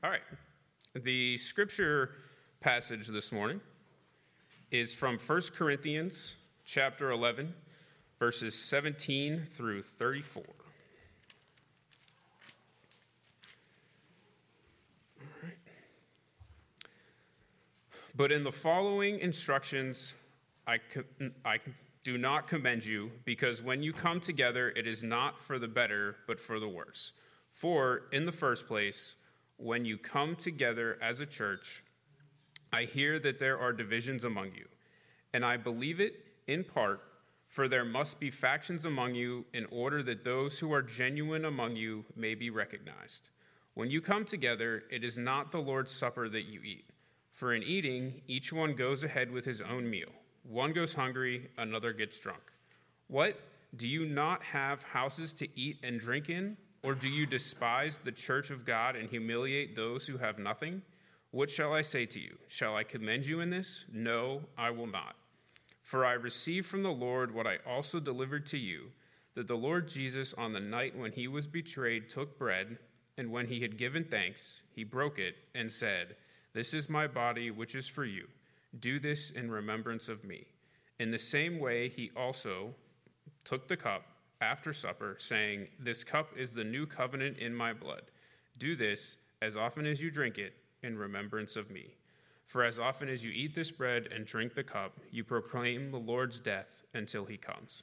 All right. The scripture passage this morning is from 1 Corinthians chapter 11, verses 17 through 34. All right. But in the following instructions, I do not commend you, because when you come together, it is not for the better, but for the worse. For in the first place, when you come together as a church, I hear that there are divisions among you, and I believe it in part, for there must be factions among you in order that those who are genuine among you may be recognized. When you come together, it is not the Lord's Supper that you eat, for in eating, each one goes ahead with his own meal. One goes hungry, another gets drunk. What? Do you not have houses to eat and drink in? Or do you despise the church of God and humiliate those who have nothing? What shall I say to you? Shall I commend you in this? No, I will not. For I received from the Lord what I also delivered to you, that the Lord Jesus, on the night when he was betrayed, took bread, and when he had given thanks, he broke it and said, "This is my body, which is for you. Do this in remembrance of me." In the same way, he also took the cup after supper, saying, "This cup is the new covenant in my blood. Do this as often as you drink it in remembrance of me. For as often as you eat this bread and drink the cup, you proclaim the Lord's death until he comes.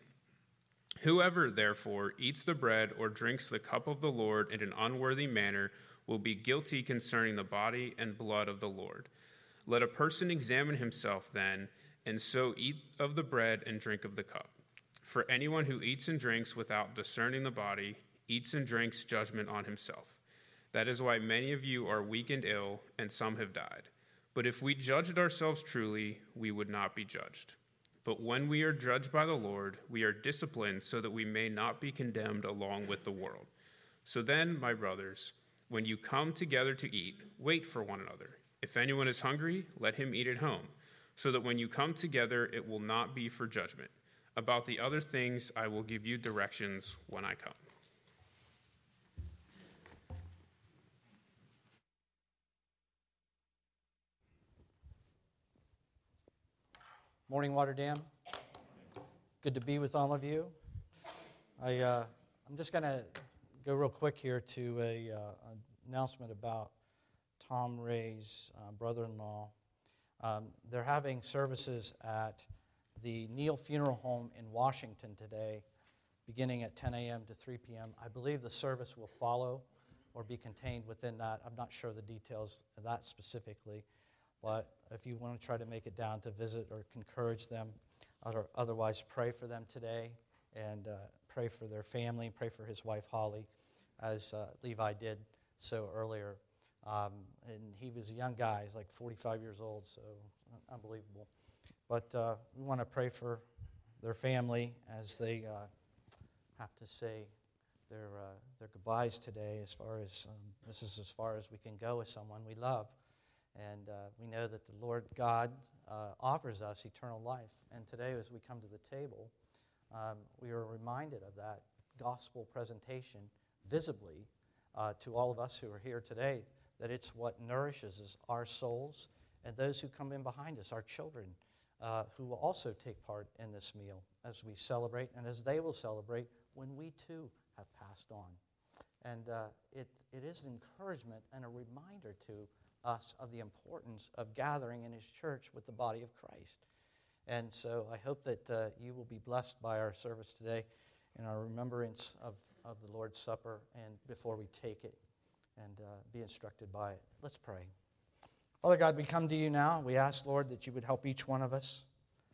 Whoever, therefore, eats the bread or drinks the cup of the Lord in an unworthy manner will be guilty concerning the body and blood of the Lord. Let a person examine himself then, and so eat of the bread and drink of the cup. For anyone who eats and drinks without discerning the body eats and drinks judgment on himself. That is why many of you are weak and ill, and some have died. But if we judged ourselves truly, we would not be judged. But when we are judged by the Lord, we are disciplined so that we may not be condemned along with the world. So then, my brothers, when you come together to eat, wait for one another. If anyone is hungry, let him eat at home, so that when you come together, it will not be for judgment. About the other things, I will give you directions when I come. Morning, Water Dam. Good to be with all of you. I'm just going to go real quick here to an announcement about Tom Ray's brother-in-law. They're having services at the Neal Funeral Home in Washington today, beginning at 10 a.m. to 3 p.m. I believe the service will follow or be contained within that. I'm not sure the details of that specifically, but if you want to try to make it down to visit or encourage them, or otherwise pray for them today and pray for their family, pray for his wife Holly, as Levi did so earlier. And he was a young guy, he's like 45 years old, so unbelievable. But we want to pray for their family as they have to say their goodbyes today. As far as this is as far as we can go with someone we love, and we know that the Lord God offers us eternal life. And today, as we come to the table, we are reminded of that gospel presentation visibly to all of us who are here today. That it's what nourishes us, our souls, and those who come in behind us, our children. Who will also take part in this meal as we celebrate and as they will celebrate when we too have passed on. And it is an encouragement and a reminder to us of the importance of gathering in his church with the body of Christ. And so I hope that you will be blessed by our service today in our remembrance of the Lord's Supper and before we take it and be instructed by it. Let's pray. Father God, we come to you now. We ask, Lord, that you would help each one of us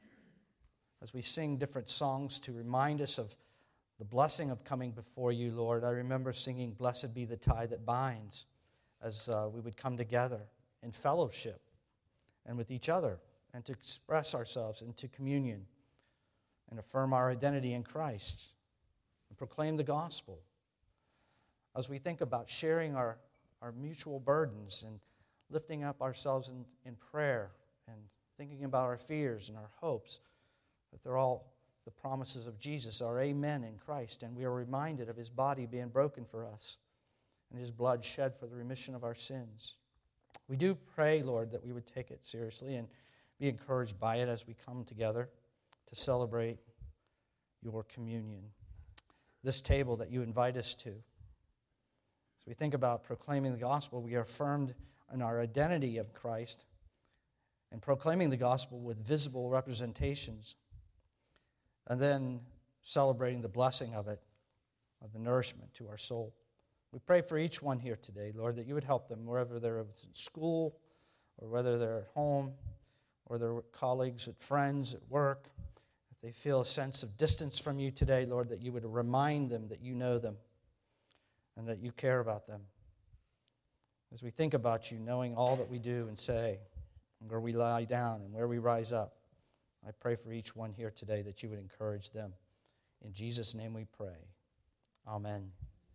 as we sing different songs to remind us of the blessing of coming before you, Lord. I remember singing, "Blessed be the tie that binds," as we would come together in fellowship and with each other and to express ourselves into communion and affirm our identity in Christ and proclaim the gospel. As we think about sharing our mutual burdens and lifting up ourselves in prayer and thinking about our fears and our hopes, that they're all the promises of Jesus, our amen in Christ, and we are reminded of his body being broken for us and his blood shed for the remission of our sins. We do pray, Lord, that we would take it seriously and be encouraged by it as we come together to celebrate your communion, this table that you invite us to. As we think about proclaiming the gospel, we are affirmed in our identity of Christ and proclaiming the gospel with visible representations, and then celebrating the blessing of it, of the nourishment to our soul. We pray for each one here today, Lord, that you would help them wherever they're in school or whether they're at home or their colleagues, at friends, at work. If they feel a sense of distance from you today, Lord, that you would remind them that you know them and that you care about them. As we think about you, knowing all that we do and say, and where we lie down and where we rise up, I pray for each one here today that you would encourage them. In Jesus' name we pray. Amen.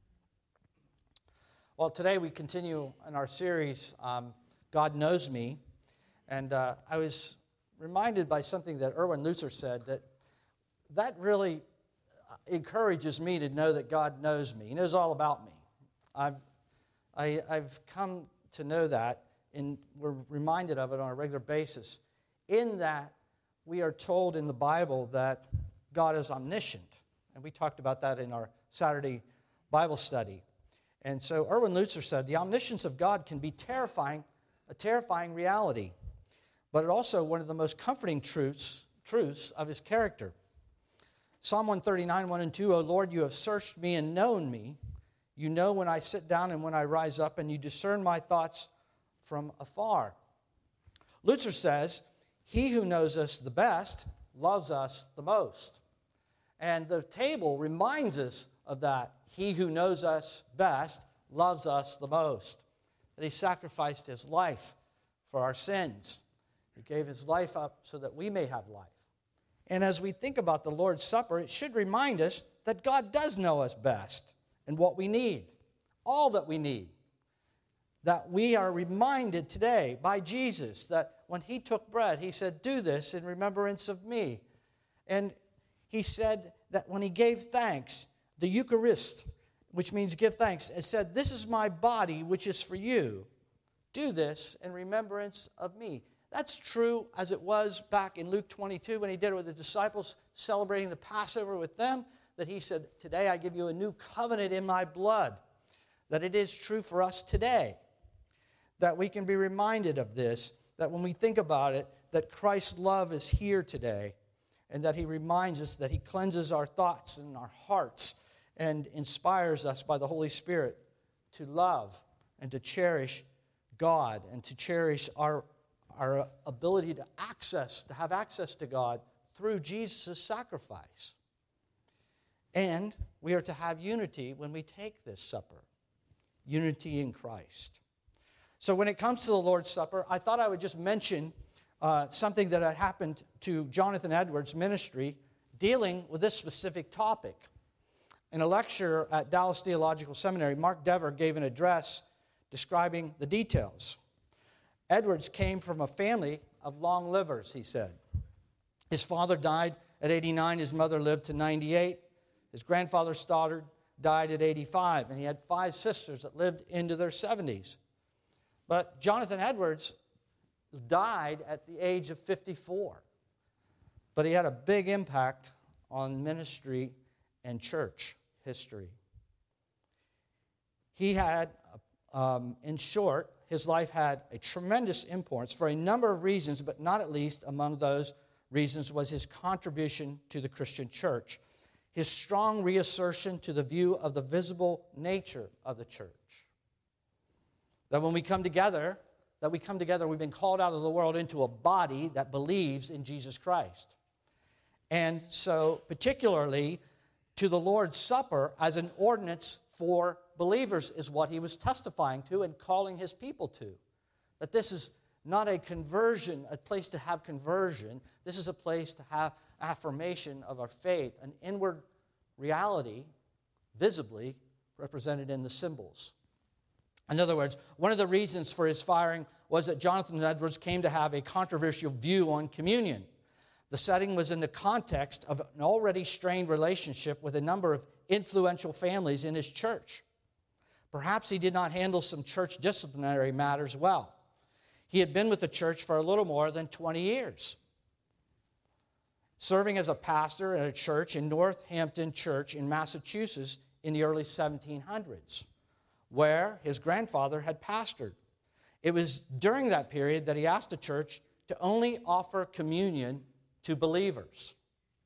Well, today we continue in our series, God Knows Me. And I was reminded by something that Erwin Lutzer said, that really encourages me to know that God knows me. He knows all about me. I've come to know that, and we're reminded of it on a regular basis, in that we are told in the Bible that God is omniscient. And we talked about that in our Saturday Bible study. And so Erwin Lutzer said, the omniscience of God can be a terrifying reality, but it also one of the most comforting truths of his character. Psalm 139, 1 and 2, O Lord, you have searched me and known me. You know when I sit down and when I rise up, and you discern my thoughts from afar. Lutzer says, he who knows us the best loves us the most. And the table reminds us of that. He who knows us best loves us the most. That he sacrificed his life for our sins. He gave his life up so that we may have life. And as we think about the Lord's Supper, it should remind us that God does know us best and what we need, all that we need. That we are reminded today by Jesus that when he took bread, he said, do this in remembrance of me. And he said that when he gave thanks, the Eucharist, which means give thanks, it said, this is my body, which is for you. Do this in remembrance of me. That's true as it was back in Luke 22 when he did it with the disciples, celebrating the Passover with them, that he said, today I give you a new covenant in my blood. That it is true for us today. That we can be reminded of this, that when we think about it, that Christ's love is here today, and that he reminds us that he cleanses our thoughts and our hearts and inspires us by the Holy Spirit to love and to cherish God and to cherish our ability to have access to God through Jesus' sacrifice. And we are to have unity when we take this supper. Unity in Christ. So when it comes to the Lord's Supper, I thought I would just mention something that had happened to Jonathan Edwards' ministry dealing with this specific topic. In a lecture at Dallas Theological Seminary, Mark Dever gave an address describing the details. Edwards came from a family of long livers, he said. His father died at 89, his mother lived to 98. His grandfather Stoddard died at 85, and he had 5 sisters that lived into their 70s. But Jonathan Edwards died at the age of 54. But he had a big impact on ministry and church history. He had, in short, his life had a tremendous importance for a number of reasons, but not at least among those reasons was his contribution to the Christian church. His strong reassertion to the view of the visible nature of the church. That when we come together, we've been called out of the world into a body that believes in Jesus Christ. And so, particularly to the Lord's Supper as an ordinance for believers is what he was testifying to and calling his people to. That this is not a conversion, a place to have conversion. This is a place to have affirmation of our faith, an inward reality visibly represented in the symbols. In other words, one of the reasons for his firing was that Jonathan Edwards came to have a controversial view on communion. The setting was in the context of an already strained relationship with a number of influential families in his church. Perhaps he did not handle some church disciplinary matters well. He had been with the church for a little more than 20 years, serving as a pastor at a church in Northampton Church in Massachusetts in the early 1700s, where his grandfather had pastored. It was during that period that he asked the church to only offer communion to believers.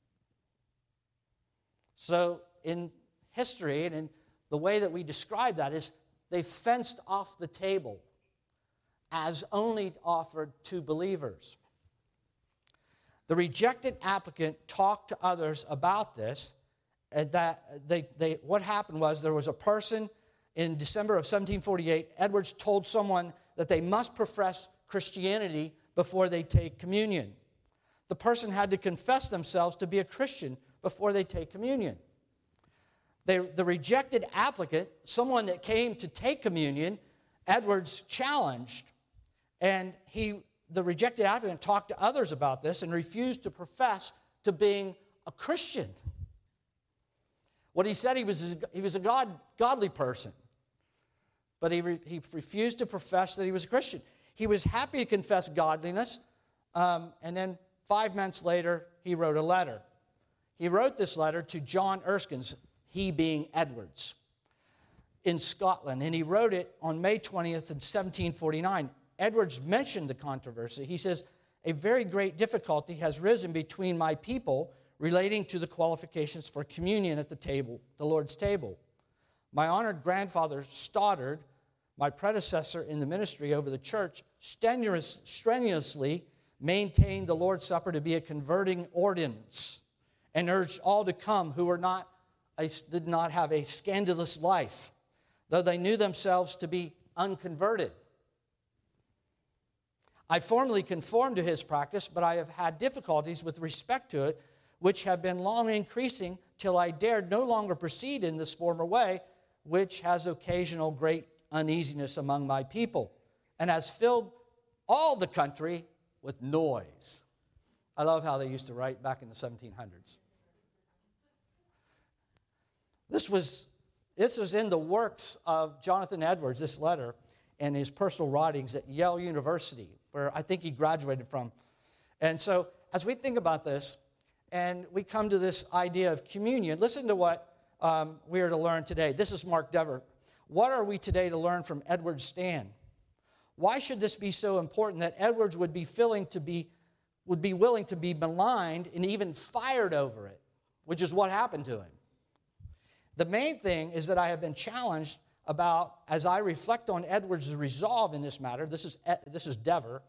So in history and in the way that we describe that is they fenced off the table as only offered to believers. The rejected applicant talked to others about this, and that what happened was there was a person in December of 1748, Edwards told someone that they must profess Christianity before they take communion. The person had to confess themselves to be a Christian before they take communion. The rejected applicant, someone that came to take communion, Edwards challenged, and the rejected applicant talked to others about this and refused to profess to being a Christian. What he said, he was a godly person, but he refused to profess that he was a Christian. He was happy to confess godliness, and then 5 months later, he wrote a letter. He wrote this letter to John Erskine, he being Edwards, in Scotland, and he wrote it on May 20th in 1749. Edwards mentioned the controversy. He says, "A very great difficulty has risen between my people relating to the qualifications for communion at the table, the Lord's table. My honored grandfather Stoddard, my predecessor in the ministry over the church, strenuously maintained the Lord's Supper to be a converting ordinance and urged all to come who did not have a scandalous life, though they knew themselves to be unconverted. I formerly conformed to his practice, but I have had difficulties with respect to it, which have been long increasing till I dared no longer proceed in this former way, which has occasional great uneasiness among my people, and has filled all the country with noise." I love how they used to write back in the 1700s. This was in the works of Jonathan Edwards, this letter, and his personal writings at Yale University, where I think he graduated from. And so as we think about this, and we come to this idea of communion, listen to what we are to learn today. This is Mark Dever. What are we today to learn from Edwards' stand? Why should this be so important that Edwards would be willing to be maligned and even fired over it, which is what happened to him? The main thing is that I have been challenged about, as I reflect on Edwards' resolve in this matter. This is Dever.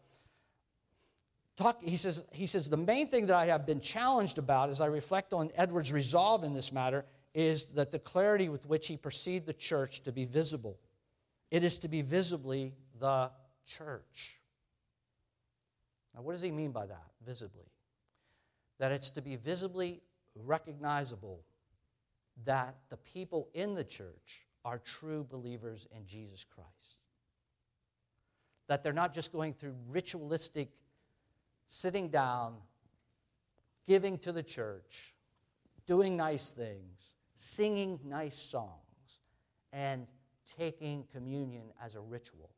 He says, the main thing that I have been challenged about as I reflect on Edwards' resolve in this matter is that the clarity with which he perceived the church to be visible. It is to be visibly the church. Now, what does he mean by that, visibly? That it's to be visibly recognizable that the people in the church are true believers in Jesus Christ. That they're not just going through ritualistic sitting down, giving to the church, doing nice things, singing nice songs, and taking communion as a ritual.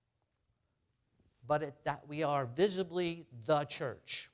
But that we are visibly the church.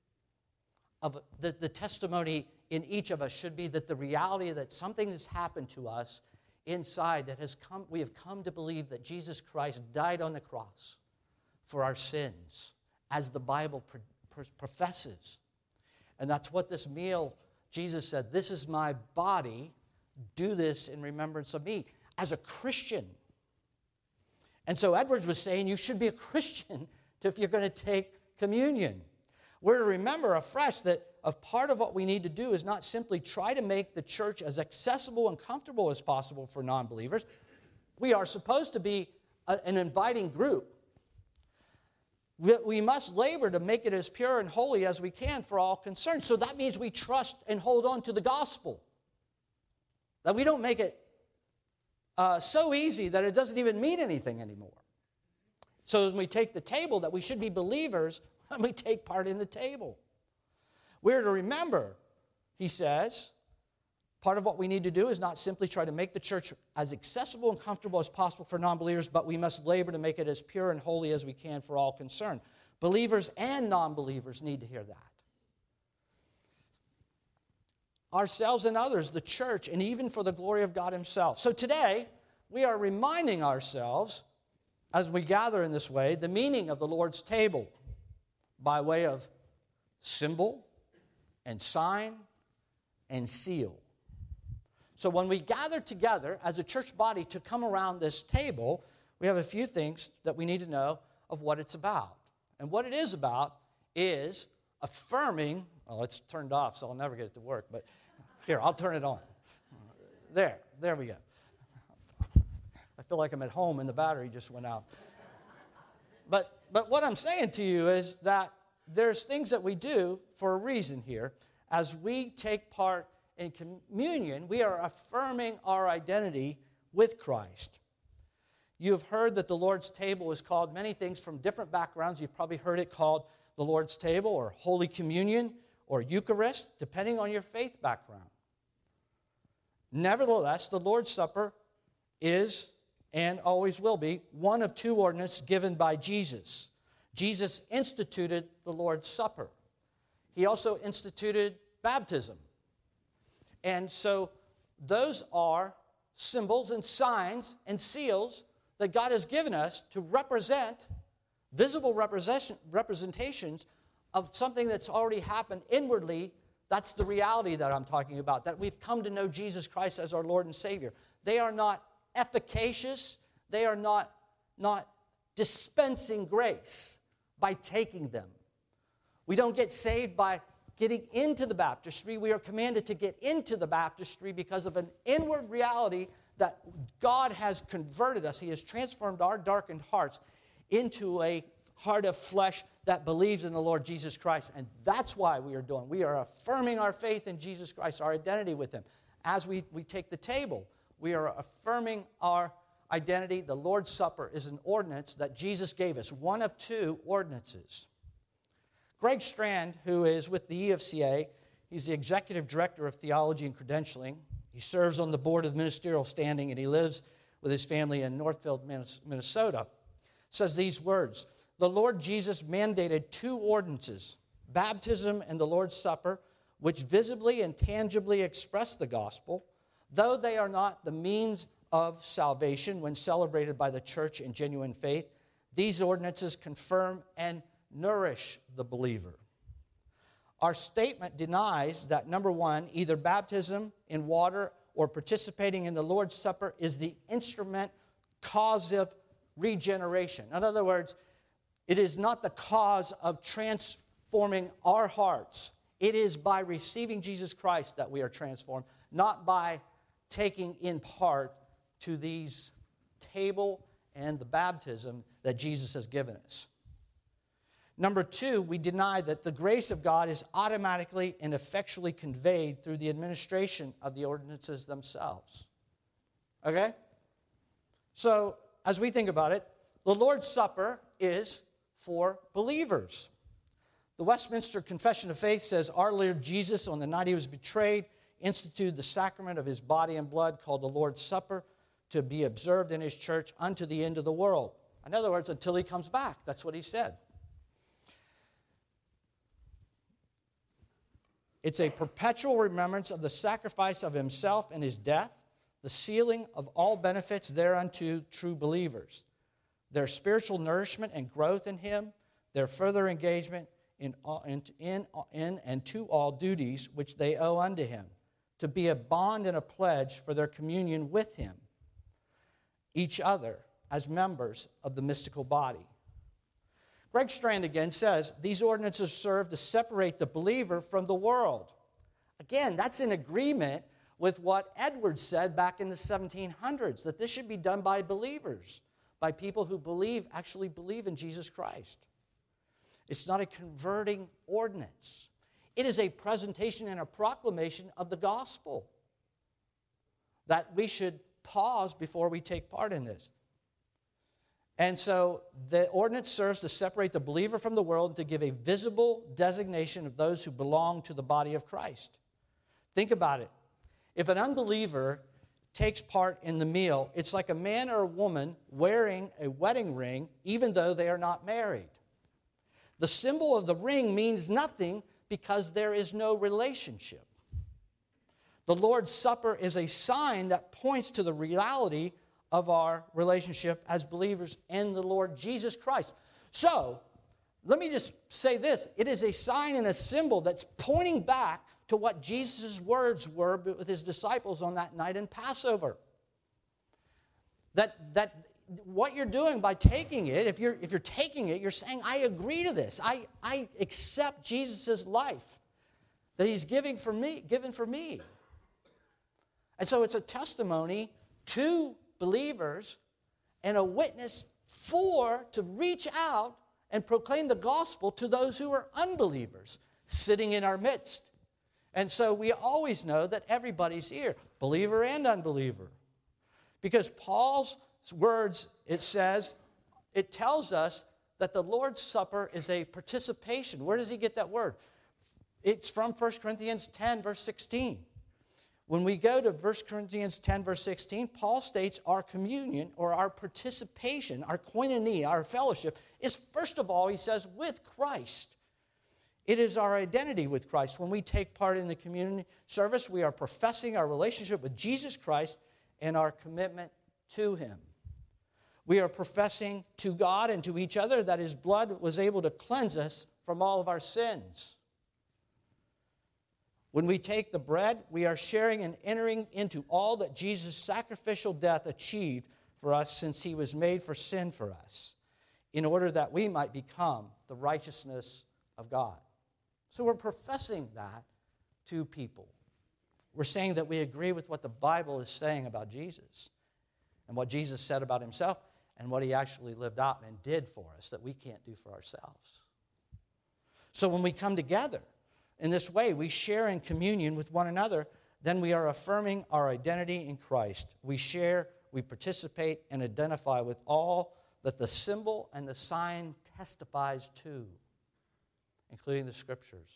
The testimony in each of us should be that the reality that something has happened to us inside that we have come to believe that Jesus Christ died on the cross for our sins, as the Bible professes. And that's what this meal, Jesus said, "This is my body, do this in remembrance of me," as a Christian. And so Edwards was saying you should be a Christian if you're going to take communion. We're to remember afresh that a part of what we need to do is not simply try to make the church as accessible and comfortable as possible for non-believers. We are supposed to be an inviting group. We must labor to make it as pure and holy as we can for all concerned. So that means we trust and hold on to the gospel. That we don't make it so easy that it doesn't even mean anything anymore. So when we take the table, that we should be believers when we take part in the table. We're to remember, he says, Part of what we need to do is not simply try to make the church as accessible and comfortable as possible for non-believers, but we must labor to make it as pure and holy as we can for all concerned. Believers and non-believers need to hear that. Ourselves and others, the church, and even for the glory of God himself. So today, we are reminding ourselves, as we gather in this way, the meaning of the Lord's table by way of symbol and sign and seal. So when we gather together as a church body to come around this table, we have a few things that we need to know of what it's about. And what it is about is affirming, well, it's turned off, so I'll never get it to work, but here, I'll turn it on. There we go. I feel like I'm at home and the battery just went out. But what I'm saying to you is that there's things that we do for a reason here. As we take part in communion, we are affirming our identity with Christ. You've heard that the Lord's table is called many things from different backgrounds. You've probably heard it called the Lord's table or Holy Communion or Eucharist, depending on your faith background. Nevertheless, the Lord's Supper is and always will be one of two ordinances given by Jesus. Jesus instituted the Lord's Supper. He also instituted baptism. And so those are symbols and signs and seals that God has given us to represent, visible representations of something that's already happened inwardly. That's the reality that I'm talking about, that we've come to know Jesus Christ as our Lord and Savior. They are not efficacious. They are not dispensing grace by taking them. We don't get saved by getting into the baptistry. We are commanded to get into the baptistry because of an inward reality that God has converted us. He has transformed our darkened hearts into a heart of flesh that believes in the Lord Jesus Christ. And that's why we are doing. We are affirming our faith in Jesus Christ, our identity with him. As we take the table, we are affirming our identity. The Lord's Supper is an ordinance that Jesus gave us, one of two ordinances. Greg Strand, who is with the EFCA, he's the Executive Director of Theology and Credentialing. He serves on the Board of Ministerial Standing, and he lives with his family in Northfield, Minnesota. Says these words: the Lord Jesus mandated two ordinances, baptism and the Lord's Supper, which visibly and tangibly express the gospel, though they are not the means of salvation when celebrated by the church in genuine faith. These ordinances confirm and nourish the believer. Our statement denies that, number one, either baptism in water or participating in the Lord's Supper is the instrument cause of regeneration. In other words, it is not the cause of transforming our hearts. It is by receiving Jesus Christ that we are transformed, not by taking in part to these table and the baptism that Jesus has given us. Number two, we deny that the grace of God is automatically and effectually conveyed through the administration of the ordinances themselves. Okay? So, as we think about it, the Lord's Supper is for believers. The Westminster Confession of Faith says, our Lord Jesus, on the night he was betrayed, instituted the sacrament of his body and blood called the Lord's Supper to be observed in his church unto the end of the world. In other words, until he comes back. That's what he said. It's a perpetual remembrance of the sacrifice of himself and his death, the sealing of all benefits thereunto true believers, their spiritual nourishment and growth in him, their further engagement in and to all duties which they owe unto him, to be a bond and a pledge for their communion with him, each other as members of the mystical body. Greg Strand again says, these ordinances serve to separate the believer from the world. Again, that's in agreement with what Edwards said back in the 1700s, that this should be done by believers, by people who actually believe in Jesus Christ. It's not a converting ordinance. It is a presentation and a proclamation of the gospel, that we should pause before we take part in this. And so the ordinance serves to separate the believer from the world and to give a visible designation of those who belong to the body of Christ. Think about it. If an unbeliever takes part in the meal, it's like a man or a woman wearing a wedding ring even though they are not married. The symbol of the ring means nothing because there is no relationship. The Lord's Supper is a sign that points to the reality of our relationship as believers in the Lord Jesus Christ. So, let me just say this. It is a sign and a symbol that's pointing back to what Jesus' words were with his disciples on that night in Passover. That what you're doing by taking it, if you're taking it, you're saying, I agree to this. I accept Jesus' life that he's given for me. And so it's a testimony to believers and a witness to reach out and proclaim the gospel to those who are unbelievers sitting in our midst. And so we always know that everybody's here, believer and unbeliever. Because Paul's words, it tells us that the Lord's Supper is a participation. Where does he get that word? It's from 1 Corinthians 10, verse 16. When we go to 1 Corinthians 10, verse 16, Paul states our communion or our participation, our koinonia, our fellowship, is first of all, he says, with Christ. It is our identity with Christ. When we take part in the communion service, we are professing our relationship with Jesus Christ and our commitment to him. We are professing to God and to each other that his blood was able to cleanse us from all of our sins. When we take the bread, we are sharing and entering into all that Jesus' sacrificial death achieved for us since he was made for sin for us, in order that we might become the righteousness of God. So we're professing that to people. We're saying that we agree with what the Bible is saying about Jesus and what Jesus said about himself and what he actually lived out and did for us that we can't do for ourselves. So when we come together in this way, we share in communion with one another, then we are affirming our identity in Christ. We share, we participate, and identify with all that the symbol and the sign testifies to, including the Scriptures.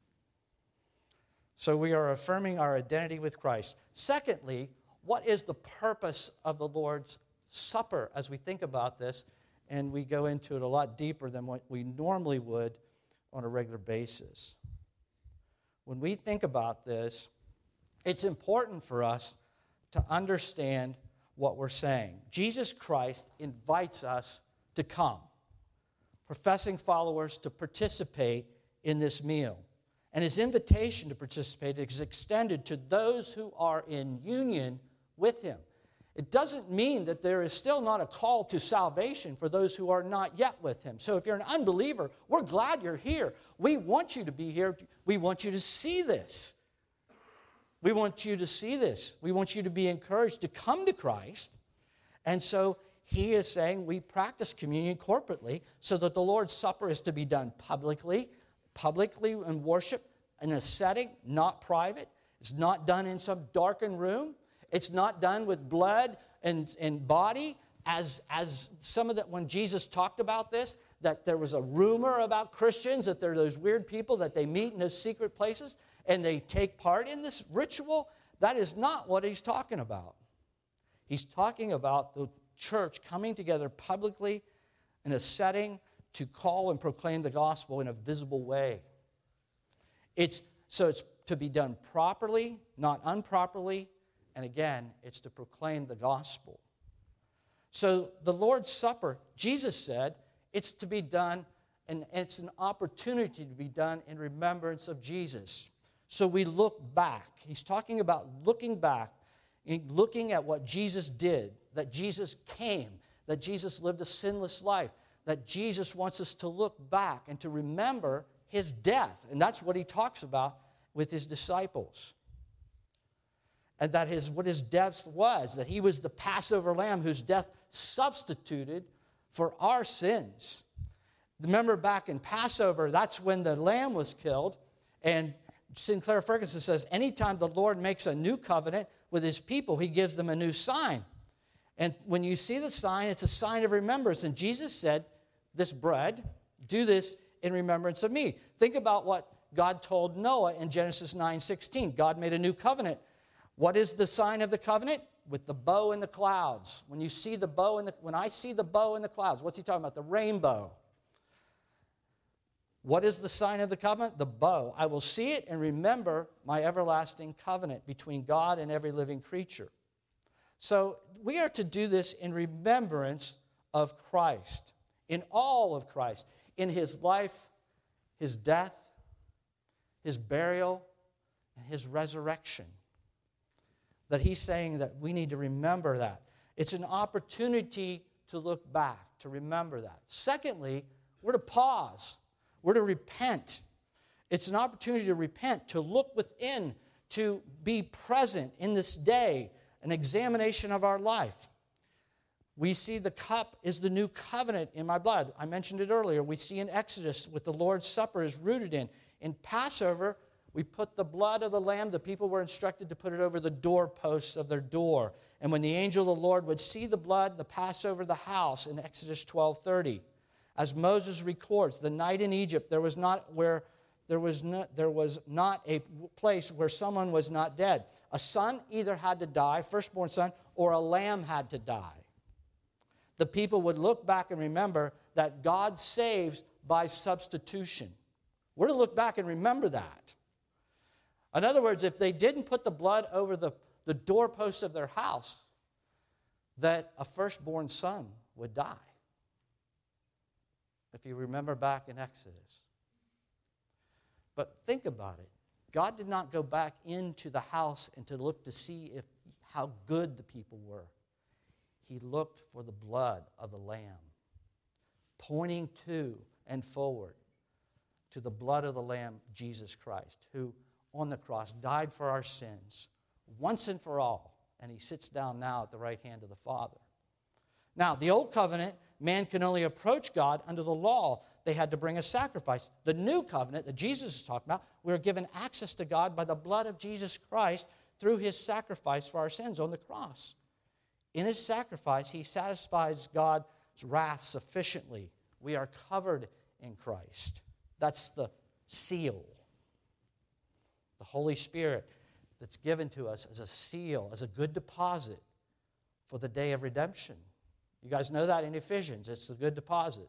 So we are affirming our identity with Christ. Secondly, what is the purpose of the Lord's Supper as we think about this? And we go into it a lot deeper than what we normally would on a regular basis. When we think about this, it's important for us to understand what we're saying. Jesus Christ invites us to come, professing followers to participate in this meal. And his invitation to participate is extended to those who are in union with him. It doesn't mean that there is still not a call to salvation for those who are not yet with him. So if you're an unbeliever, we're glad you're here. We want you to be here. We want you to see this. We want you to see this. We want you to be encouraged to come to Christ. And so he is saying we practice communion corporately so that the Lord's Supper is to be done publicly in worship, in a setting, not private. It's not done in some darkened room. It's not done with blood and body, as some of that when Jesus talked about this, that there was a rumor about Christians, that there are those weird people that they meet in those secret places and they take part in this ritual. That is not what he's talking about. He's talking about the church coming together publicly in a setting to call and proclaim the gospel in a visible way. It's to be done properly, not improperly. And again, it's to proclaim the gospel. So the Lord's Supper, Jesus said, it's to be done, and it's an opportunity to be done in remembrance of Jesus. So we look back. He's talking about looking back, looking at what Jesus did, that Jesus came, that Jesus lived a sinless life, that Jesus wants us to look back and to remember his death. And that's what he talks about with his disciples. And that what his death was, that he was the Passover lamb whose death substituted for our sins. Remember back in Passover, that's when the lamb was killed. And Sinclair Ferguson says, anytime the Lord makes a new covenant with his people, he gives them a new sign. And when you see the sign, it's a sign of remembrance. And Jesus said, this bread, do this in remembrance of me. Think about what God told Noah in Genesis 9:16. God made a new covenant What is the sign of the covenant? With the bow in the clouds. When I see the bow in the clouds, what's he talking about? The rainbow. What is the sign of the covenant? The bow. I will see it and remember my everlasting covenant between God and every living creature. So we are to do this in remembrance of Christ, in all of Christ, in his life, his death, his burial, and his resurrection. That he's saying that we need to remember that. It's an opportunity to look back, to remember that. Secondly, we're to pause. We're to repent. It's an opportunity to repent, to look within, to be present in this day, an examination of our life. We see the cup is the new covenant in my blood. I mentioned it earlier. We see in Exodus what the Lord's Supper is rooted in. In Passover, we put the blood of the lamb. The people were instructed to put it over the doorposts of their door. And when the angel of the Lord would see the blood, the Passover, the house in Exodus 12:30. As Moses records, the night in Egypt, there was not a place where someone was not dead. A son either had to die, firstborn son, or a lamb had to die. The people would look back and remember that God saves by substitution. We're to look back and remember that. In other words, if they didn't put the blood over the doorposts of their house, that a firstborn son would die. If you remember back in Exodus. But think about it. God did not go back into the house and to look to see how good the people were. He looked for the blood of the Lamb, pointing to and forward to the blood of the Lamb, Jesus Christ, who on the cross died for our sins once and for all, and he sits down now at the right hand of the Father. Now, the old covenant, man can only approach God under the law. They had to bring a sacrifice. The new covenant that Jesus is talking about, we're given access to God by the blood of Jesus Christ through his sacrifice for our sins on the cross. In his sacrifice, he satisfies God's wrath sufficiently. We are covered in Christ. That's the seal. The Holy Spirit that's given to us as a seal, as a good deposit for the day of redemption. You guys know that in Ephesians. It's a good deposit.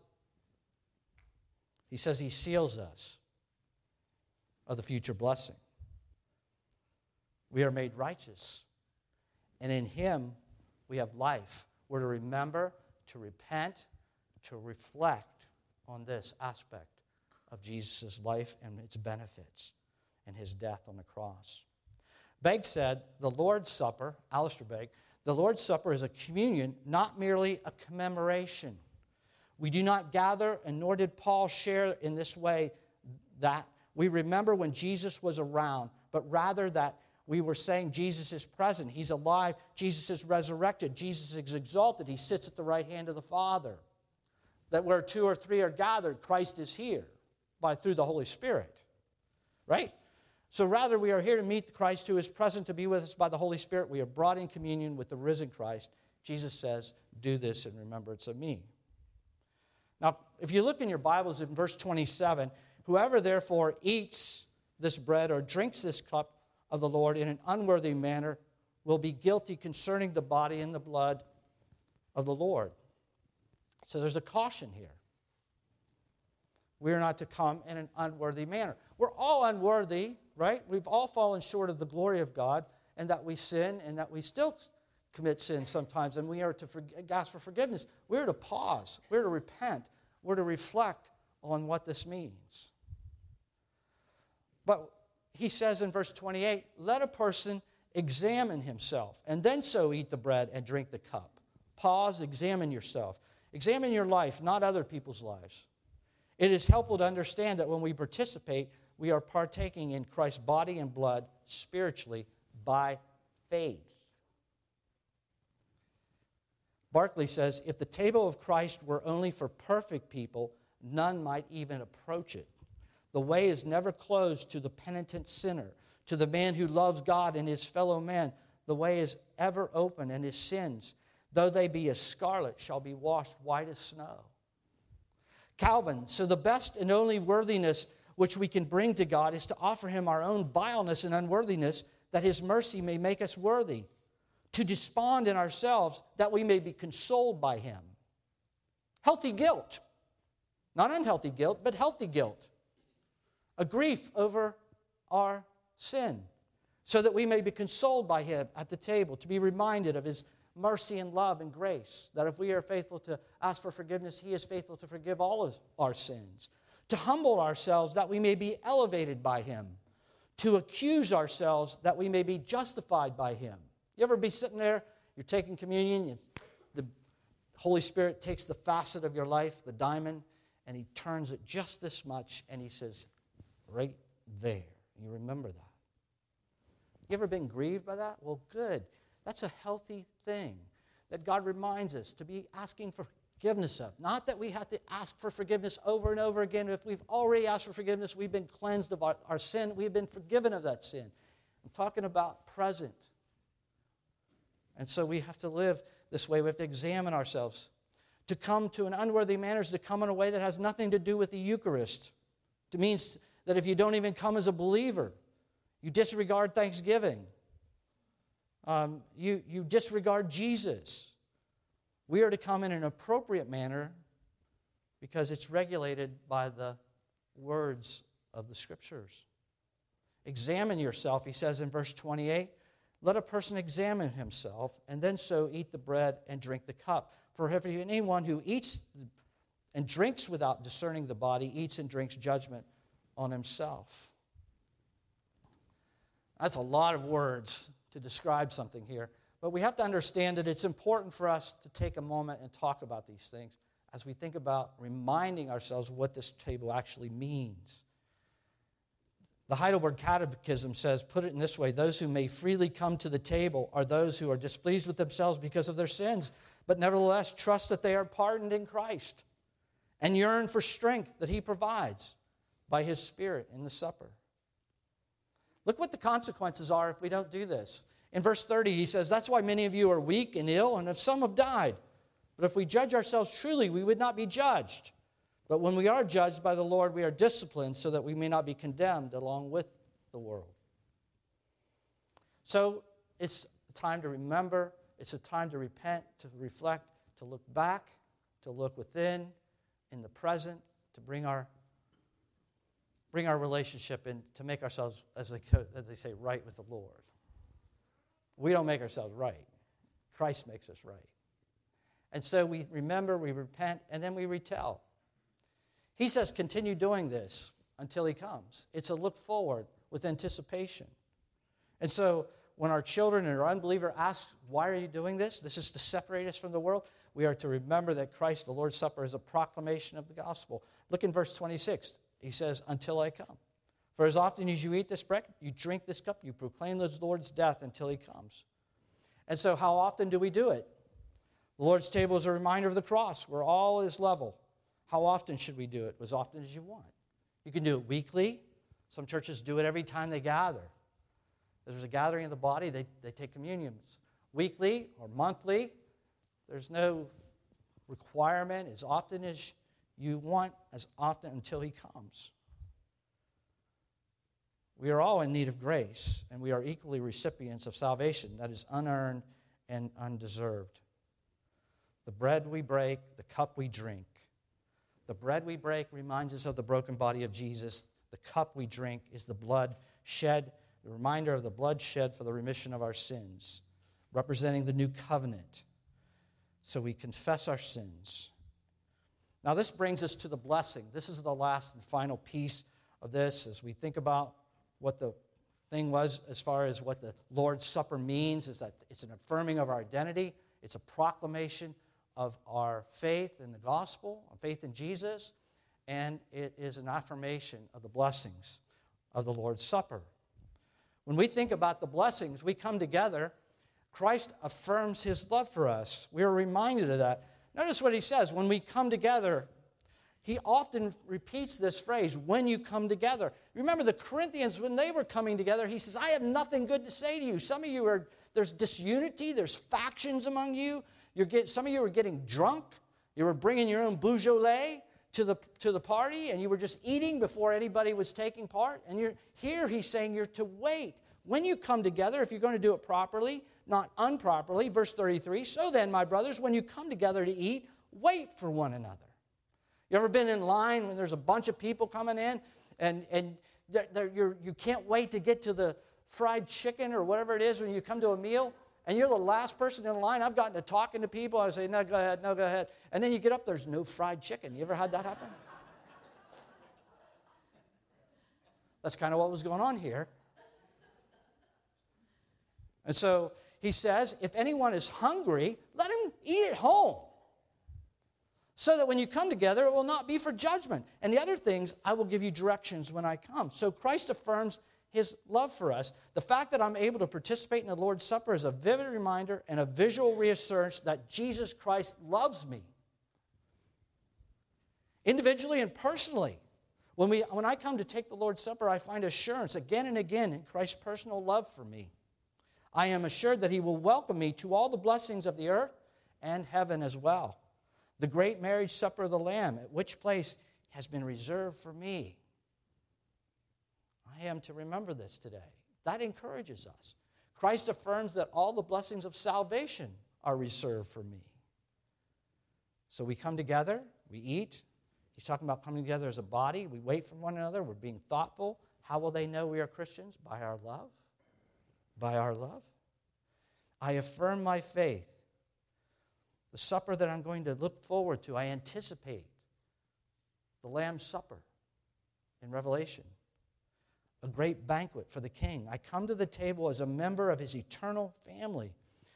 He says he seals us of the future blessing. We are made righteous. And in him, we have life. We're to remember, to repent, to reflect on this aspect of Jesus' life and its benefits and his death on the cross. Begg said, the Lord's Supper, Alistair Begg, the Lord's Supper is a communion, not merely a commemoration. We do not gather, and nor did Paul share in this way that we remember when Jesus was around, but rather that we were saying Jesus is present, he's alive, Jesus is resurrected, Jesus is exalted, he sits at the right hand of the Father. That where two or three are gathered, Christ is here through the Holy Spirit. Right? So rather we are here to meet Christ who is present to be with us by the Holy Spirit. We are brought in communion with the risen Christ. Jesus says, do this in remembrance of me. Now, if you look in your Bibles in verse 27, whoever therefore eats this bread or drinks this cup of the Lord in an unworthy manner will be guilty concerning the body and the blood of the Lord. So there's a caution here. We are not to come in an unworthy manner. We're all unworthy, right? We've all fallen short of the glory of God, and that we sin and that we still commit sin sometimes, and we are to ask for forgiveness. We're to pause. We're to repent. We're to reflect on what this means. But he says in verse 28, let a person examine himself, and then so eat the bread and drink the cup. Pause, examine yourself. Examine your life, not other people's lives. It is helpful to understand that when we participate, we are partaking in Christ's body and blood spiritually by faith. Barclay says, if the table of Christ were only for perfect people, none might even approach it. The way is never closed to the penitent sinner, to the man who loves God and his fellow man. The way is ever open, and his sins, though they be as scarlet, shall be washed white as snow. Calvin, so the best and only worthiness which we can bring to God is to offer him our own vileness and unworthiness, that his mercy may make us worthy, to despond in ourselves, that we may be consoled by him. Healthy guilt. Not unhealthy guilt, but healthy guilt. A grief over our sin, so that we may be consoled by him at the table, to be reminded of his mercy and love and grace, that if we are faithful to ask for forgiveness, he is faithful to forgive all of our sins. To humble ourselves, that we may be elevated by him. To accuse ourselves, that we may be justified by him. You ever be sitting there, you're taking communion, the Holy Spirit takes the facet of your life, the diamond, and he turns it just this much, and he says, right there. You remember that. You ever been grieved by that? Well, good. That's a healthy thing that God reminds us to be asking for forgiveness of. Not that we have to ask for forgiveness over and over again. If we've already asked for forgiveness, we've been cleansed of our sin. We've been forgiven of that sin. I'm talking about present. And so we have to live this way. We have to examine ourselves. To come to an unworthy manner is to come in a way that has nothing to do with the Eucharist. It means that if you don't even come as a believer, you disregard Thanksgiving. You disregard Jesus. We are to come in an appropriate manner because it's regulated by the words of the Scriptures. Examine yourself, he says in verse 28. Let a person examine himself, and then so eat the bread and drink the cup. For if anyone who eats and drinks without discerning the body eats and drinks judgment on himself. That's a lot of words to describe something here. But we have to understand that it's important for us to take a moment and talk about these things as we think about reminding ourselves what this table actually means. The Heidelberg Catechism says, put it in this way, those who may freely come to the table are those who are displeased with themselves because of their sins, but nevertheless trust that they are pardoned in Christ and yearn for strength that he provides by his Spirit in the supper. Look what the consequences are if we don't do this. In verse 30, he says, that's why many of you are weak and ill, and if some have died. But if we judge ourselves truly, we would not be judged. But when we are judged by the Lord, we are disciplined so that we may not be condemned along with the world. So it's a time to remember. It's a time to repent, to reflect, to look back, to look within, in the present, to bring our relationship in, to make ourselves, as they say, right with the Lord. We don't make ourselves right. Christ makes us right. And so we remember, we repent, and then we retell. He says, continue doing this until he comes. It's a look forward with anticipation. And so when our children and our unbeliever ask, why are you doing this? This is to separate us from the world. We are to remember that Christ, the Lord's Supper, is a proclamation of the gospel. Look in verse 26. He says, until I come. For as often as you eat this bread, you drink this cup, you proclaim the Lord's death until he comes. And so how often do we do it? The Lord's table is a reminder of the cross, where all is level. How often should we do it? As often as you want. You can do it weekly. Some churches do it every time they gather. There's a gathering of the body, they take communions. Weekly or monthly, there's no requirement. As often as you want, as often until he comes. We are all in need of grace, and we are equally recipients of salvation that is unearned and undeserved. The bread we break, the cup we drink. The bread we break reminds us of the broken body of Jesus. The cup we drink is the blood shed, the reminder of the blood shed for the remission of our sins, representing the new covenant. So we confess our sins. Now this brings us to the blessing. This is the last and final piece of this as we think about what the thing was as far as what the Lord's Supper means, is that it's an affirming of our identity. It's a proclamation of our faith in the gospel, our faith in Jesus, and it is an affirmation of the blessings of the Lord's Supper. When we think about the blessings, we come together. Christ affirms his love for us. We are reminded of that. Notice what he says. When we come together, he often repeats this phrase, when you come together. Remember the Corinthians, when they were coming together, he says, I have nothing good to say to you. Some of you there's disunity, there's factions among you. Some of you are getting drunk. You were bringing your own Beaujolais to the party, and you were just eating before anybody was taking part. And here he's saying you're to wait. when you come together, if you're going to do it properly, not improperly, verse 33, so then, my brothers, when you come together to eat, wait for one another. You ever been in line when there's a bunch of people coming in and you can't wait to get to the fried chicken or whatever it is when you come to a meal, and you're the last person in line? I've gotten to talking to people. I say, no, go ahead, no, go ahead. And then you get up, there's no fried chicken. You ever had that happen? That's kind of what was going on here. And so he says, if anyone is hungry, let him eat at home, so that when you come together, it will not be for judgment. And the other things, I will give you directions when I come. So Christ affirms his love for us. The fact that I'm able to participate in the Lord's Supper is a vivid reminder and a visual reassurance that Jesus Christ loves me. Individually and personally, when I come to take the Lord's Supper, I find assurance again and again in Christ's personal love for me. I am assured that he will welcome me to all the blessings of the earth and heaven as well. The great marriage supper of the Lamb, at which place has been reserved for me. I am to remember this today. That encourages us. Christ affirms that all the blessings of salvation are reserved for me. So we come together, we eat. He's talking about coming together as a body. We wait for one another. We're being thoughtful. How will they know we are Christians? By our love. By our love. I affirm my faith. The supper that I'm going to look forward to, I anticipate the Lamb's Supper in Revelation. A great banquet for the King. I come to the table as a member of his eternal family.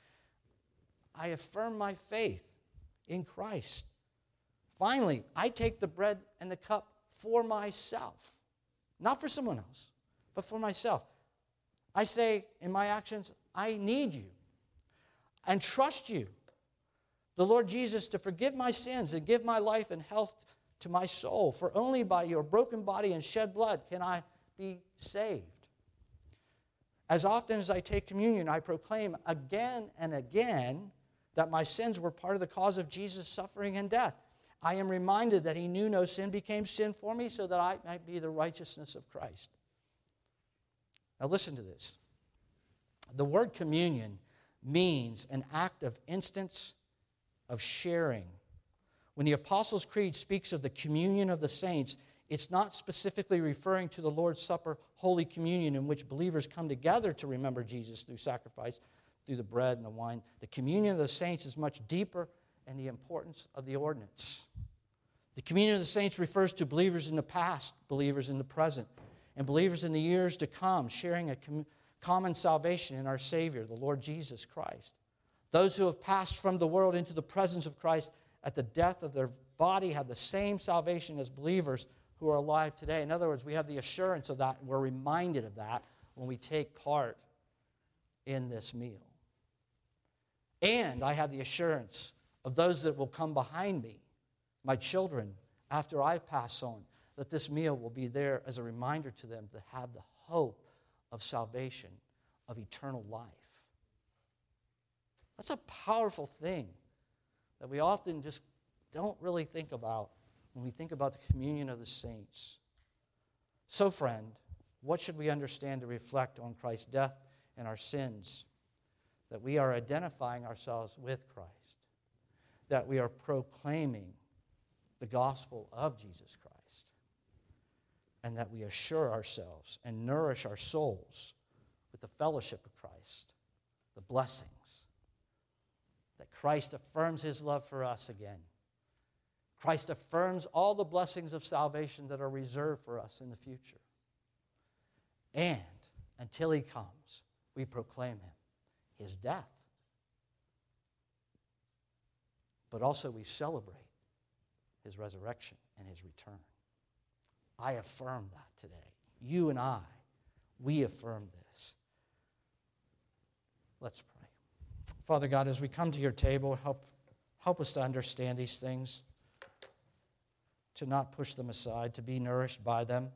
I affirm my faith in Christ. Finally, I take the bread and the cup for myself. Not for someone else, but for myself. I say in my actions, I need you and trust you, the Lord Jesus, to forgive my sins and give my life and health to my soul. For only by your broken body and shed blood can I be saved. As often as I take communion, I proclaim again and again that my sins were part of the cause of Jesus' suffering and death. I am reminded that he knew no sin became sin for me so that I might be the righteousness of Christ. Now listen to this. The word communion means an act of instance of sharing. When the Apostles' Creed speaks of the communion of the saints, it's not specifically referring to the Lord's Supper, Holy Communion, in which believers come together to remember Jesus through sacrifice, through the bread and the wine. The communion of the saints is much deeper in the importance of the ordinance. The communion of the saints refers to believers in the past, believers in the present, and believers in the years to come, sharing a common salvation in our Savior, the Lord Jesus Christ. Those who have passed from the world into the presence of Christ at the death of their body have the same salvation as believers who are alive today. In other words, we have the assurance of that. We're reminded of that when we take part in this meal. And I have the assurance of those that will come behind me, my children, after I pass on, that this meal will be there as a reminder to them to have the hope of salvation, of eternal life. That's a powerful thing that we often just don't really think about when we think about the communion of the saints. So, friend, what should we understand to reflect on Christ's death and our sins? That we are identifying ourselves with Christ. That we are proclaiming the gospel of Jesus Christ. And that we assure ourselves and nourish our souls with the fellowship of Christ, the blessings. That Christ affirms his love for us again. Christ affirms all the blessings of salvation that are reserved for us in the future. And until he comes, we proclaim him, his death. But also we celebrate his resurrection and his return. I affirm that today. You and I, we affirm this. Let's pray. Father God, as we come to your table, help us to understand these things, to not push them aside, to be nourished by them,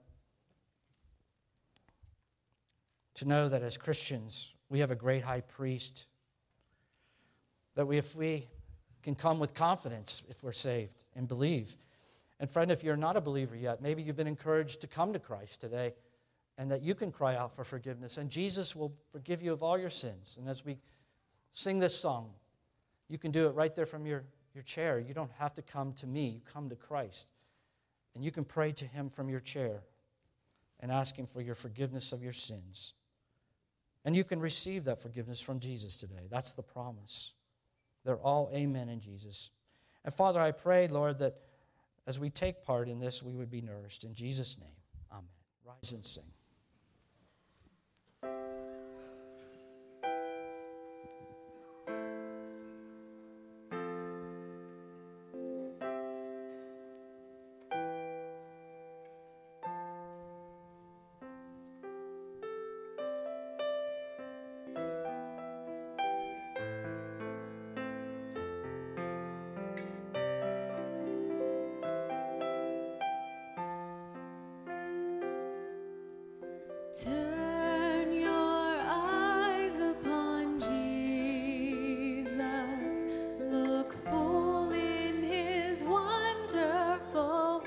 to know that as Christians, we have a great high priest, that if we can come with confidence if we're saved and believe. And friend, if you're not a believer yet, maybe you've been encouraged to come to Christ today and that you can cry out for forgiveness, and Jesus will forgive you of all your sins. And as we sing this song, you can do it right there from your chair. You don't have to come to me. You come to Christ. And you can pray to him from your chair and ask him for your forgiveness of your sins. And you can receive that forgiveness from Jesus today. That's the promise. They're all amen in Jesus. And Father, I pray, Lord, that as we take part in this, we would be nourished. In Jesus' name, amen. Rise and sing. Turn your eyes upon Jesus. Look full in his wonderful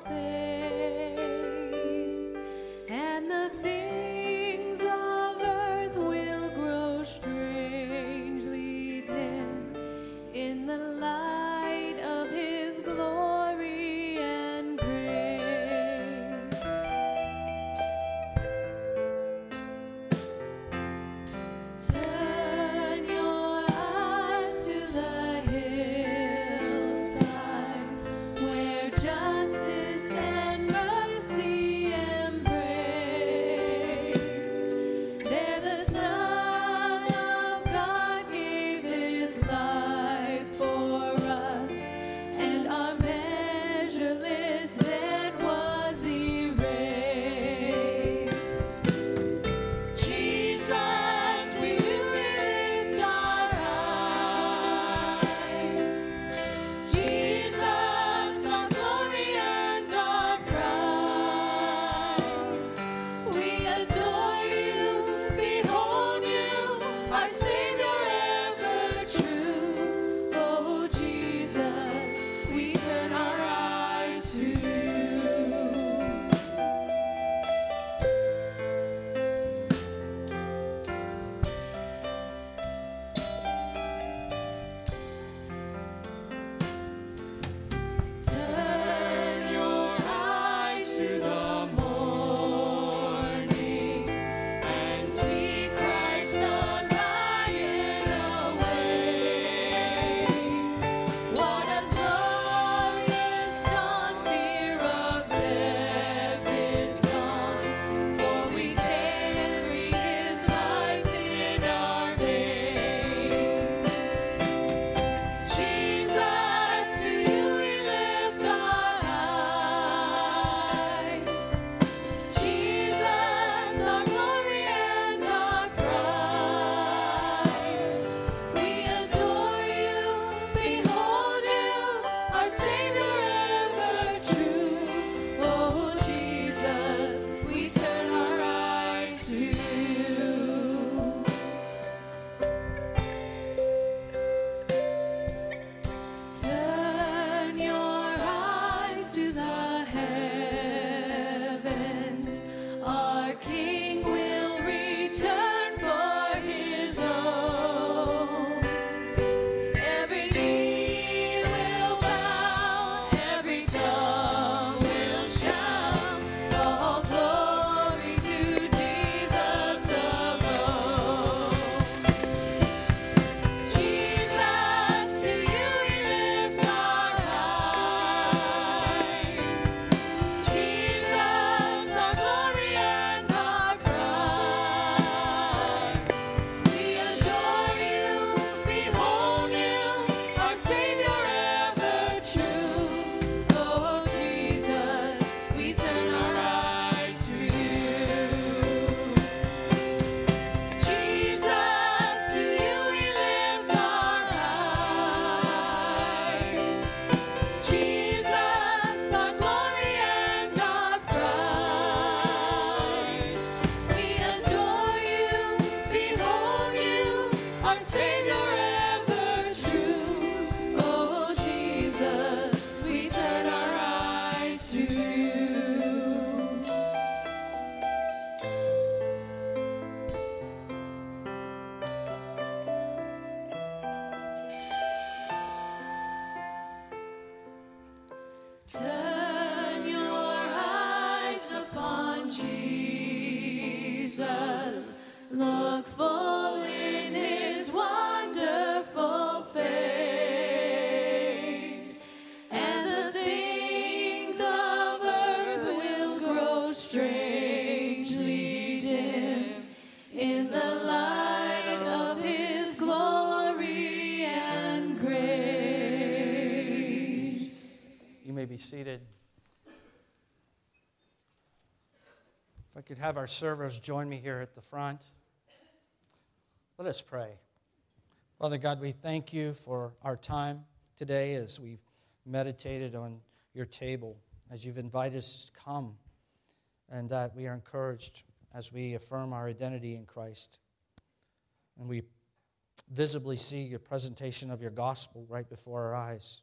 face, and the things of earth will grow strangely dim in the light of his glory and grace. be seated. If I could have our servers join me here at the front. Let us pray. Father God, we thank you for our time today as we've meditated on your table, as you've invited us to come, and that we are encouraged as we affirm our identity in Christ. And we visibly see your presentation of your gospel right before our eyes.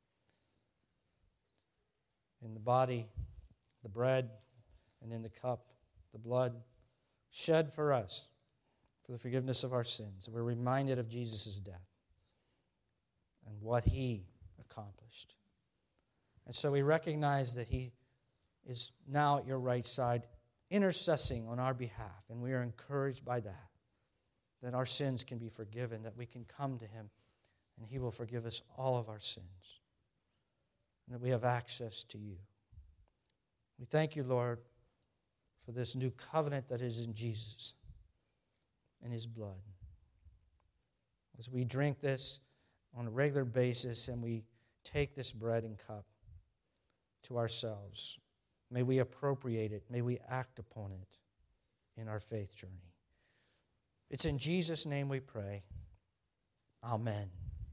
In the body, the bread, and in the cup, the blood shed for us for the forgiveness of our sins. We're reminded of Jesus' death and what he accomplished. And so we recognize that he is now at your right side, intercessing on our behalf, and we are encouraged by that our sins can be forgiven, that we can come to him, and he will forgive us all of our sins, and that we have access to you. We thank you, Lord, for this new covenant that is in Jesus and his blood. As we drink this on a regular basis and we take this bread and cup to ourselves, may we appropriate it, may we act upon it in our faith journey. It's in Jesus' name we pray. Amen.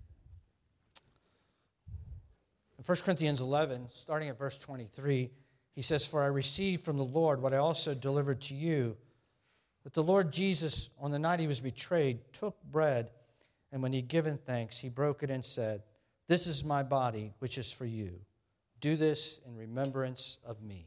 In 1 Corinthians 11, starting at verse 23, he says, "For I received from the Lord what I also delivered to you, that the Lord Jesus, on the night he was betrayed, took bread, and when he had given thanks, he broke it and said, 'This is my body, which is for you. Do this in remembrance of me.'"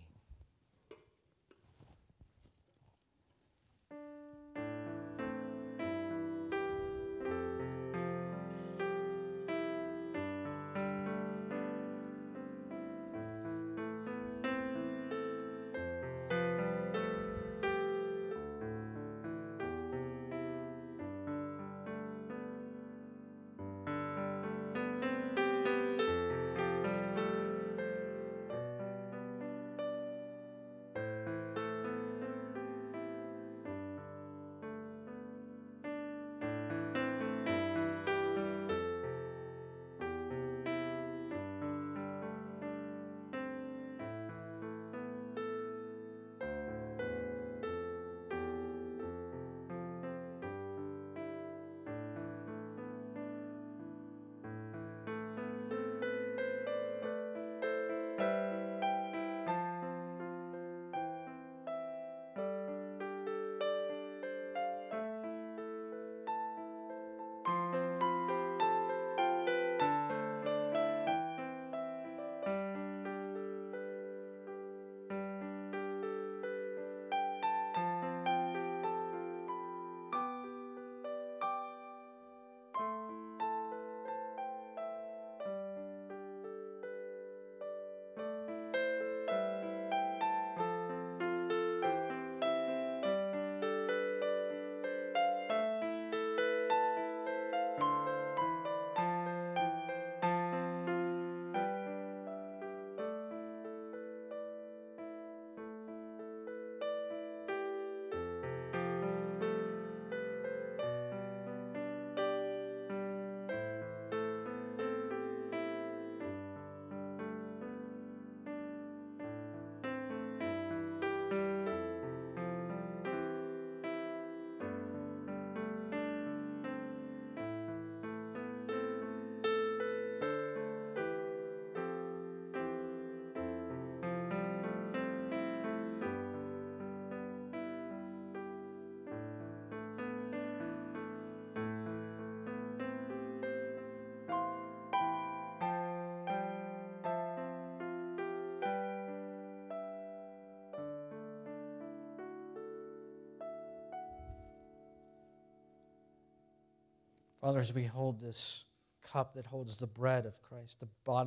Father, as we hold this cup that holds the bread of Christ,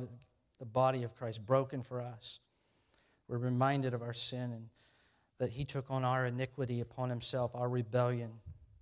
the body of Christ broken for us, we're reminded of our sin and that he took on our iniquity upon himself, our rebellion.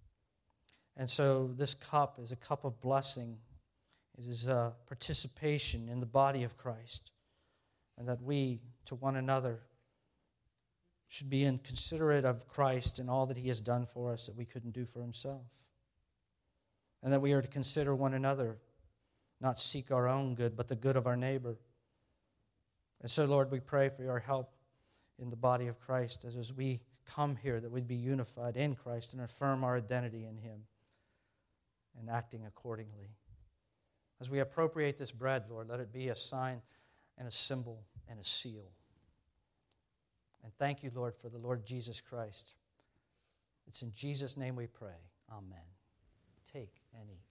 And so this cup is a cup of blessing. It is a participation in the body of Christ, and that we, to one another, should be considerate of Christ and all that he has done for us that we couldn't do for himself. And that we are to consider one another, not seek our own good, but the good of our neighbor. And so, Lord, we pray for your help in the body of Christ as we come here, that we'd be unified in Christ and affirm our identity in him and acting accordingly. As we appropriate this bread, Lord, let it be a sign and a symbol and a seal. And thank you, Lord, for the Lord Jesus Christ. It's in Jesus' name we pray. Amen. Take and eat.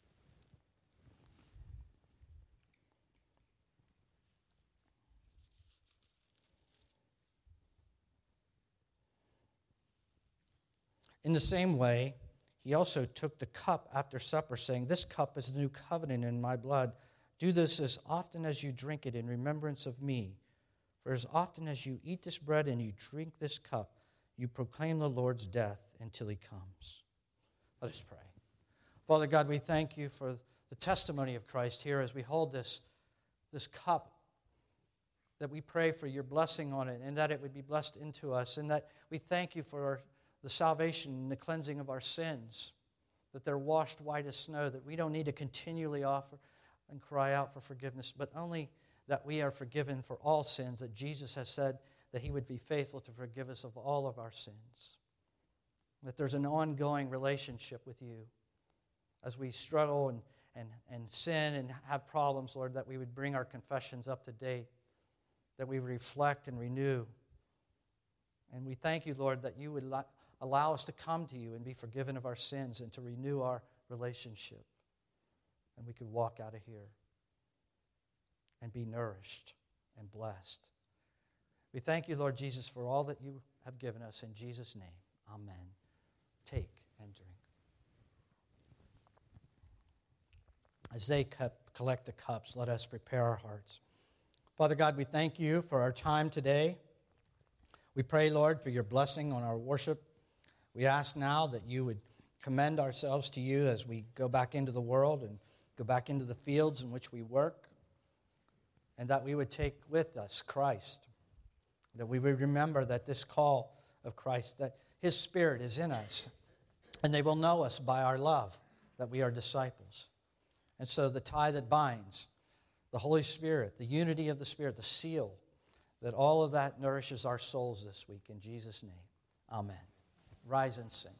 In the same way, he also took the cup after supper, saying, "This cup is the new covenant in my blood. Do this as often as you drink it in remembrance of me. For as often as you eat this bread and you drink this cup, you proclaim the Lord's death until he comes." Let us pray. Father God, we thank you for the testimony of Christ here as we hold this cup, that we pray for your blessing on it and that it would be blessed into us, and that we thank you for the salvation and the cleansing of our sins, that they're washed white as snow, that we don't need to continually offer and cry out for forgiveness, but only that we are forgiven for all sins, that Jesus has said that he would be faithful to forgive us of all of our sins, that there's an ongoing relationship with you as we struggle and sin and have problems, Lord, that we would bring our confessions up to date, that we reflect and renew. And we thank you, Lord, that you would allow us to come to you and be forgiven of our sins and to renew our relationship. And we could walk out of here and be nourished and blessed. We thank you, Lord Jesus, for all that you have given us. In Jesus' name, amen. Take and drink. As they collect the cups, let us prepare our hearts. Father God, we thank you for our time today. We pray, Lord, for your blessing on our worship. We ask now that you would commend ourselves to you as we go back into the world and go back into the fields in which we work, and that we would take with us Christ, that we would remember that this call of Christ, that his Spirit is in us, and they will know us by our love, that we are disciples. And so the tie that binds, the Holy Spirit, the unity of the Spirit, the seal, that all of that nourishes our souls this week. In Jesus' name, amen. Rise and sing.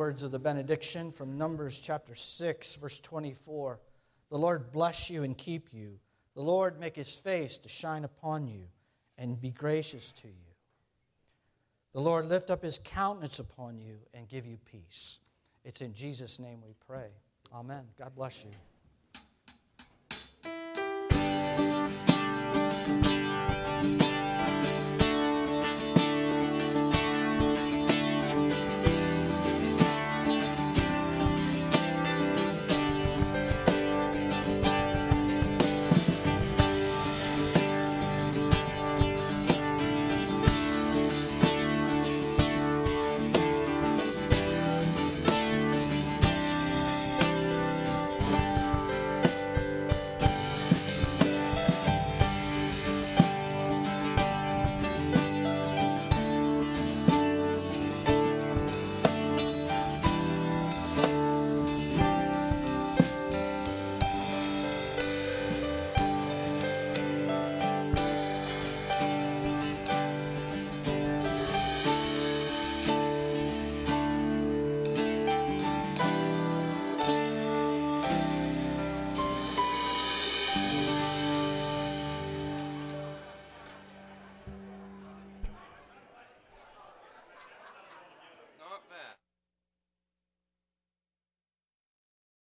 words of the benediction from Numbers chapter 6, verse 24. The Lord bless you and keep you. The Lord make his face to shine upon you and be gracious to you. The Lord lift up his countenance upon you and give you peace. It's in Jesus' name we pray. Amen. God bless you.